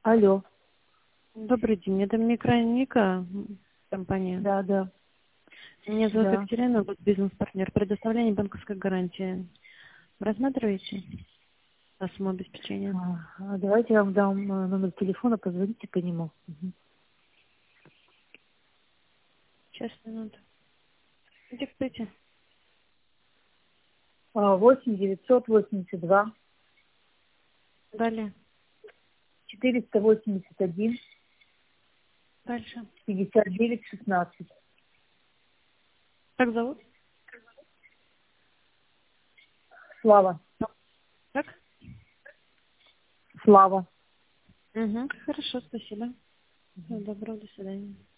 Алло. Добрый день, это Микроника, компания. Да. Меня зовут Да. Екатерина, вот бизнес-партнер. Предоставление банковской гарантии. Рассматриваете на самообеспечение? Давайте я вам дам номер телефона, позвоните по нему. Сейчас, минуту. Диктуйте. 8 982 Далее. 481 Дальше. 59 16. Как зовут? Слава. Как? Слава. Угу. Хорошо, спасибо. Всего доброго, до свидания.